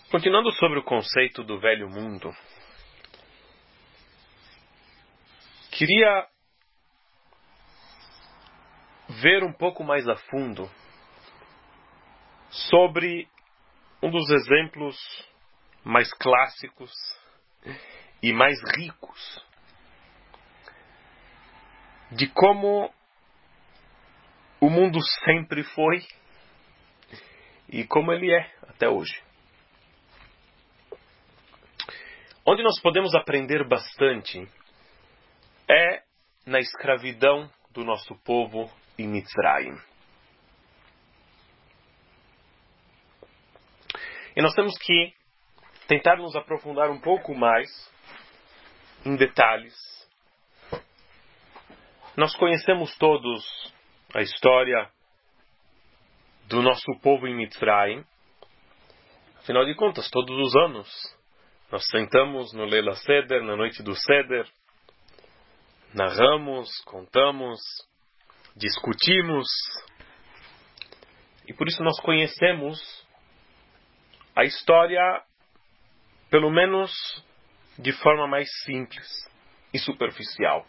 Continuando sobre o conceito do velho mundo, queria ver um pouco mais a fundo sobre um dos exemplos mais clássicos e mais ricos de como o mundo sempre foi e como ele é até hoje. Onde nós podemos aprender bastante é na escravidão do nosso povo em Mitzrayim. E nós temos que tentar nos aprofundar um pouco mais em detalhes. Nós conhecemos todos a história do nosso povo em Mitzrayim. Afinal de contas, todos os anos nós sentamos no Leila Seder, na noite do Seder, narramos, contamos, discutimos, e por isso nós conhecemos a história, pelo menos de forma mais simples e superficial.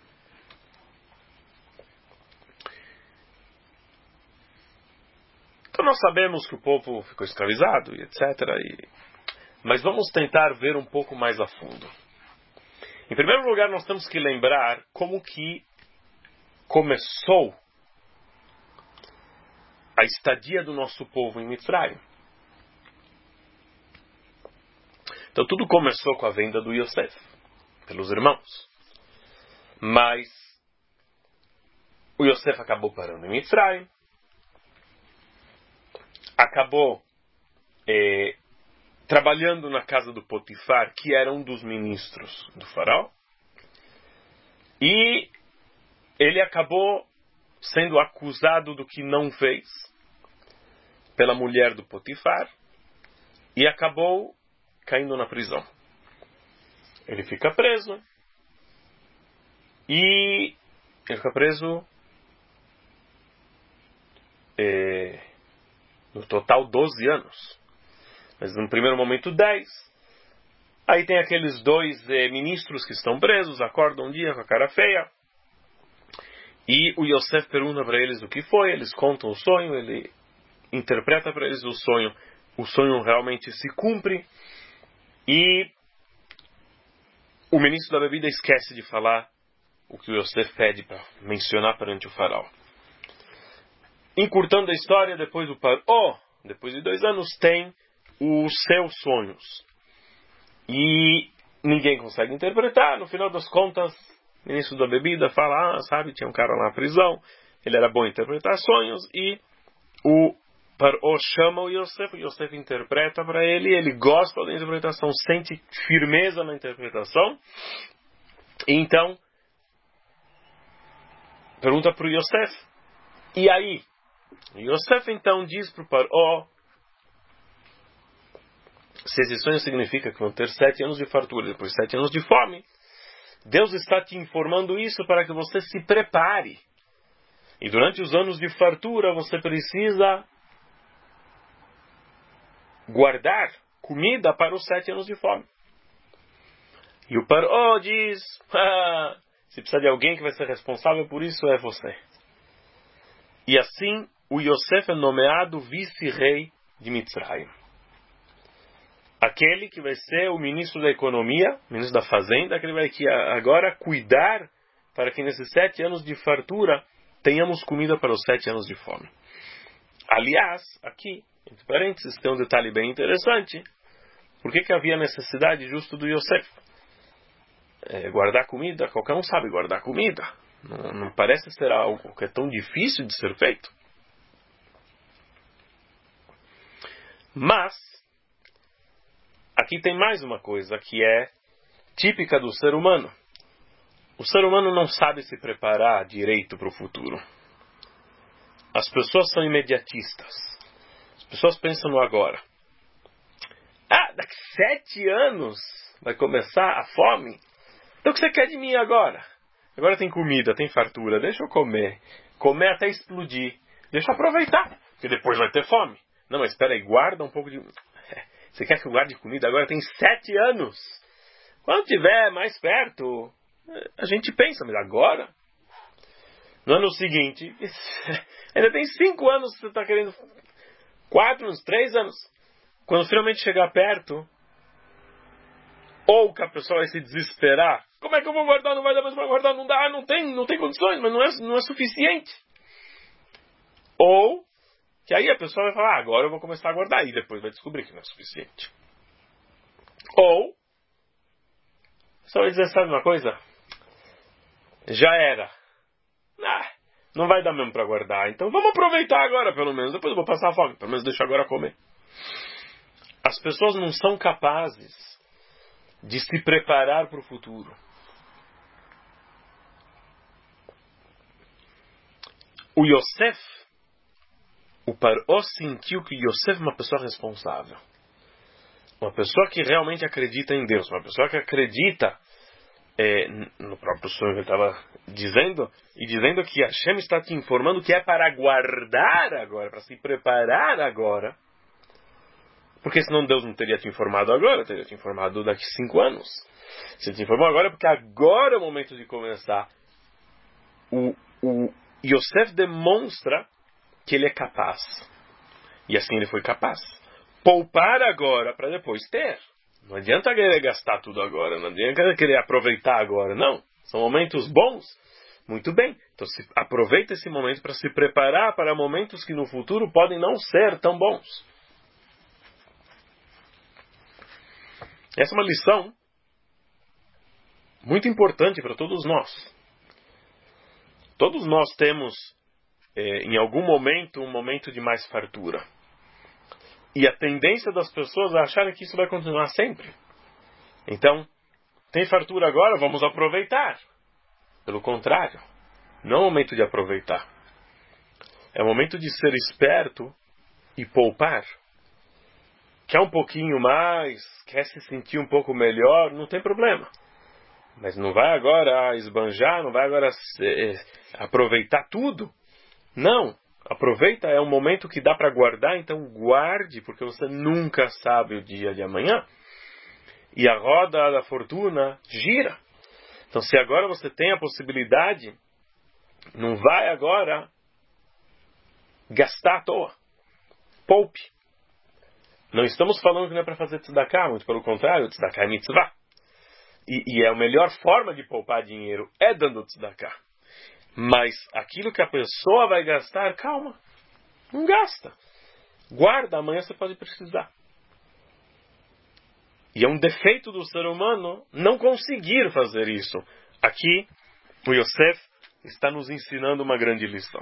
Então nós sabemos que o povo ficou escravizado e etc. Mas vamos tentar ver um pouco mais a fundo. Em primeiro lugar, nós temos que lembrar como que começou a estadia do nosso povo em Mitzrayim. Então tudo começou com a venda do Yosef, pelos irmãos. Mas o Yosef acabou parando em Mitzrayim, acabou trabalhando na casa do Potifar, que era um dos ministros do faraó, e ele acabou sendo acusado do que não fez pela mulher do Potifar e acabou caindo na prisão. Ele fica preso e ele fica preso no total 12 anos. Mas no primeiro momento 10. Aí tem aqueles dois ministros que estão presos, acordam um dia com a cara feia. E o Yosef pergunta para eles o que foi, eles contam o sonho, ele interpreta para eles o sonho realmente se cumpre. E o ministro da bebida esquece de falar o que o Yosef pede para mencionar perante o faraó. Encurtando a história, depois depois de 2 anos, tem os seus sonhos. E ninguém consegue interpretar. No final das contas, o ministro da bebida fala, tinha um cara lá na prisão, ele era bom em interpretar sonhos, e o Paró chama o Yosef interpreta para ele, ele gosta da interpretação, sente firmeza na interpretação, e então pergunta para o Yosef, e aí? O Yosef então diz para o Paró, se esse sonho significa que vão ter 7 anos de fartura, depois 7 anos de fome, Deus está te informando isso para que você se prepare. E durante os anos de fartura, você precisa guardar comida para os 7 anos de fome. E o Paró diz, se precisa de alguém que vai ser responsável por isso, é você. E assim, o Yosef é nomeado vice-rei de Mitzrayim. Aquele que vai ser o ministro da economia, ministro da fazenda, aquele vai que agora cuidar para que nesses 7 anos de fartura tenhamos comida para os 7 anos de fome. Aliás, aqui, entre parênteses, tem um detalhe bem interessante. Por que havia necessidade justo do Yosef? Guardar comida, qualquer um sabe guardar comida. Não parece ser algo que é tão difícil de ser feito. Mas aqui tem mais uma coisa que é típica do ser humano. O ser humano não sabe se preparar direito para o futuro. As pessoas são imediatistas. As pessoas pensam no agora. Daqui 7 anos vai começar a fome? Então o que você quer de mim agora? Agora tem comida, tem fartura, deixa eu comer. Comer até explodir. Deixa eu aproveitar, porque depois vai ter fome. Não, mas espera aí, guarda um pouco de... Você quer que eu guarde comida agora? Tem 7 anos. Quando tiver mais perto, a gente pensa, mas agora? No ano seguinte, ainda tem 5 anos que você está querendo, 4 anos, 3 anos. Quando finalmente chegar perto, ou que a pessoa vai se desesperar. Como é que eu vou guardar? Não vai dar mais para guardar? Não dá, não tem condições, mas não é suficiente. Ou que aí a pessoa vai falar, agora eu vou começar a guardar. E depois vai descobrir que não é suficiente. Ou, só vai dizer, sabe uma coisa? Já era. Não vai dar mesmo para guardar. Então vamos aproveitar agora, pelo menos. Depois eu vou passar fome. Pelo menos deixa agora comer. As pessoas não são capazes de se preparar para o futuro. O Yosef, o Paró sentiu que Yosef é uma pessoa responsável. Uma pessoa que realmente acredita em Deus. Uma pessoa que acredita no próprio sonho que ele estava dizendo, e dizendo que Hashem está te informando que é para guardar agora, para se preparar agora. Porque senão Deus não teria te informado agora, teria te informado daqui 5 anos. Se ele te informou agora, porque agora é o momento de começar. O Yosef demonstra que ele é capaz. E assim ele foi capaz. Poupar agora para depois ter. Não adianta querer gastar tudo agora, não adianta querer aproveitar agora, não. São momentos bons. Muito bem. Então aproveita esse momento para se preparar para momentos que no futuro podem não ser tão bons. Essa é uma lição muito importante para todos nós. Todos nós temos, em algum momento, um momento de mais fartura. E a tendência das pessoas é acharem que isso vai continuar sempre. Então, tem fartura agora, vamos aproveitar. Pelo contrário, não é o momento de aproveitar. É o momento de ser esperto e poupar. Quer um pouquinho mais, quer se sentir um pouco melhor, não tem problema. Mas não vai agora esbanjar, não vai agora aproveitar tudo. Não. Aproveita, é um momento que dá para guardar, então guarde, porque você nunca sabe o dia de amanhã. E a roda da fortuna gira. Então se agora você tem a possibilidade, não vai agora gastar à toa. Poupe. Não estamos falando que não é para fazer tzedakah, muito pelo contrário, tzedakah é mitzvah. E a melhor forma de poupar dinheiro é dando tzedakah. Mas aquilo que a pessoa vai gastar, calma, não gasta. Guarda, amanhã você pode precisar. E é um defeito do ser humano não conseguir fazer isso. Aqui, o Yosef está nos ensinando uma grande lição.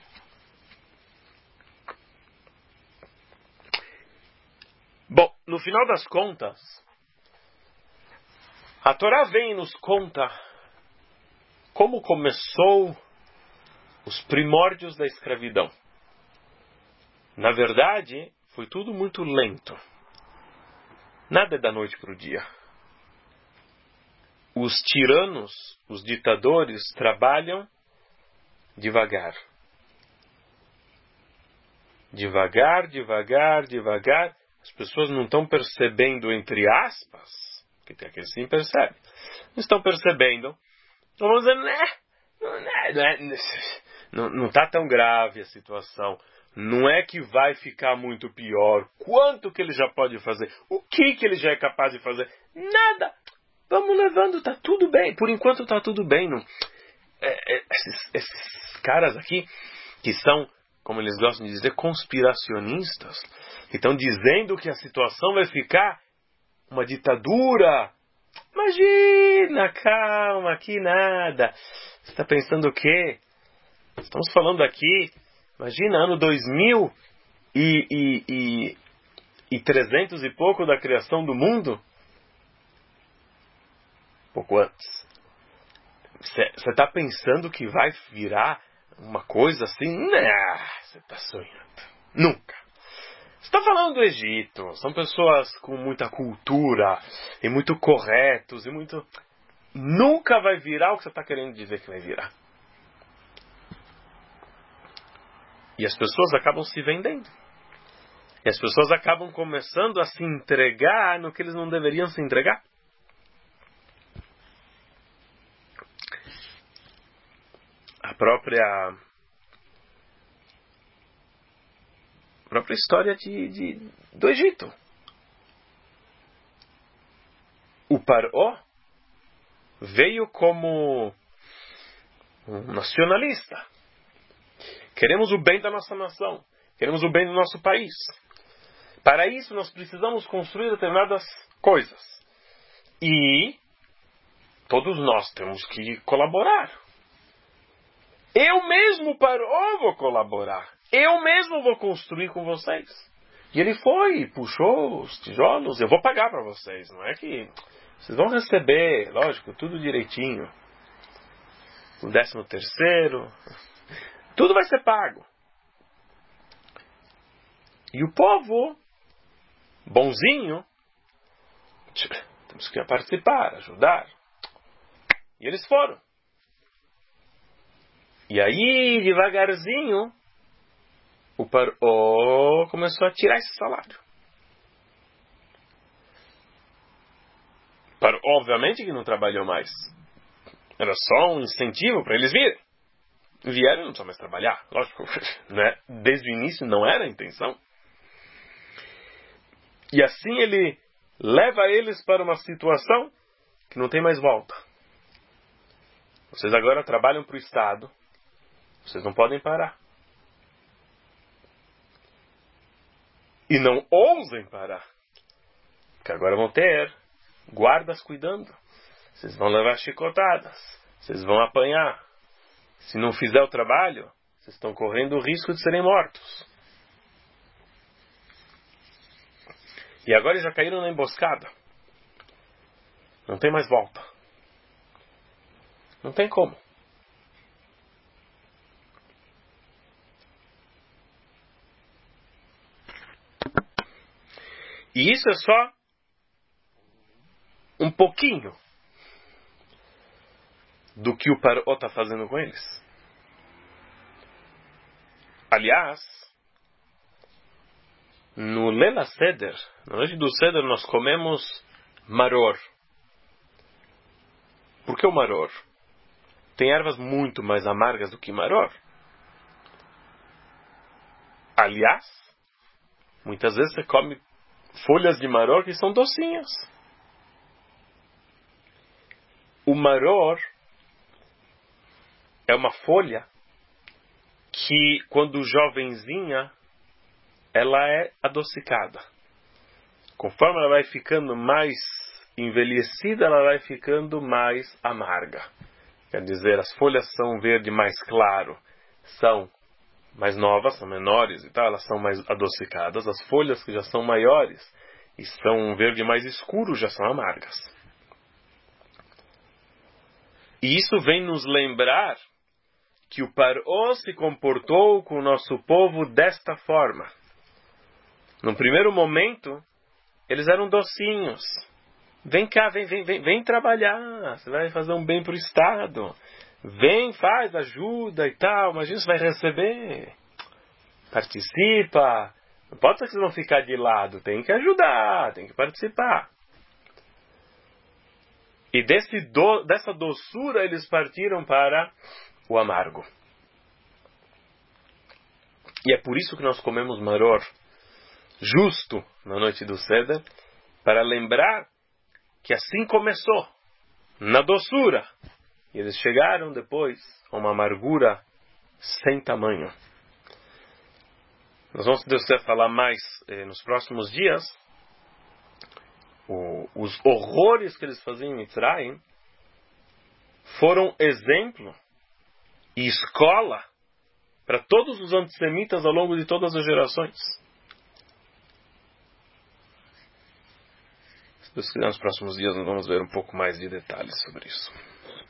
Bom, no final das contas, a Torá vem e nos conta como começou os primórdios da escravidão. Na verdade, foi tudo muito lento. Nada é da noite para o dia. Os tiranos, os ditadores, trabalham devagar. Devagar, devagar, devagar. As pessoas não estão percebendo, entre aspas, que tem aqueles que sim percebem. Não estão percebendo. Então vamos dizer, não está tão grave a situação. Não é que vai ficar muito pior. Quanto que ele já pode fazer? O que ele já é capaz de fazer? Nada. Vamos levando, está tudo bem. Por enquanto está tudo bem. Não? Esses caras aqui, que são, como eles gostam de dizer, conspiracionistas, que estão dizendo que a situação vai ficar uma ditadura. Imagina, calma, aqui nada. Você está pensando o quê? Estamos falando aqui, imagina, ano 2300 e pouco da criação do mundo. Pouco antes. Você está pensando que vai virar uma coisa assim? Não, você está sonhando. Nunca. Você está falando do Egito. São pessoas com muita cultura e muito corretos e muito... Nunca vai virar o que você está querendo dizer que vai virar. E as pessoas acabam se vendendo. E as pessoas acabam começando a se entregar no que eles não deveriam se entregar. A própria história do Egito. O Paró veio como um nacionalista. Queremos o bem da nossa nação. Queremos o bem do nosso país. Para isso, nós precisamos construir determinadas coisas. E todos nós temos que colaborar. Eu mesmo, Paró, vou colaborar. Eu mesmo vou construir com vocês. E ele foi, puxou os tijolos. Eu vou pagar para vocês. Não é que vocês vão receber, lógico, tudo direitinho. O 13º. Tudo vai ser pago. E o povo, bonzinho, temos que participar, ajudar. E eles foram. E aí, devagarzinho, o Paró começou a tirar esse salário. Paró, obviamente que não trabalhou mais. Era só um incentivo para eles virem. Vieram e não precisam mais trabalhar. Lógico, né? Desde o início não era a intenção. E assim ele leva eles para uma situação que não tem mais volta. Vocês agora trabalham para o Estado. Vocês não podem parar. E não ousem parar. Porque agora vão ter guardas cuidando. Vocês vão levar chicotadas. Vocês vão apanhar. Se não fizer o trabalho, vocês estão correndo o risco de serem mortos. E agora eles já caíram na emboscada. Não tem mais volta. Não tem como. E isso é só um pouquinho do que o Paró está fazendo com eles. Aliás, no Lela Seder, na noite do Seder, nós comemos maror. Por que o maror? Tem ervas muito mais amargas do que maror. Aliás, muitas vezes você come folhas de maror que são docinhas. O maror é uma folha que, quando jovenzinha, ela é adocicada. Conforme ela vai ficando mais envelhecida, ela vai ficando mais amarga. Quer dizer, as folhas são verde mais claro, são mais novas, são menores e tal, elas são mais adocicadas. As folhas que já são maiores e são verde mais escuro já são amargas. E isso vem nos lembrar que o Paró se comportou com o nosso povo desta forma. No primeiro momento, eles eram docinhos. Vem cá, vem trabalhar. Você vai fazer um bem para o Estado. Vem, faz, ajuda e tal. Imagina, você vai receber. Participa. Não pode ser que vocês vão ficar de lado. Tem que ajudar, tem que participar. E dessa doçura eles partiram para o amargo. E é por isso que nós comemos maror justo na noite do Seder, para lembrar que assim começou, na doçura. E eles chegaram depois a uma amargura sem tamanho. Nós vamos, se Deus quiser, falar mais nos próximos dias. Os horrores que eles faziam em Mitzrayim foram exemplo e escola para todos os antissemitas ao longo de todas as gerações. Se Deus quiser, nos próximos dias nós vamos ver um pouco mais de detalhes sobre isso.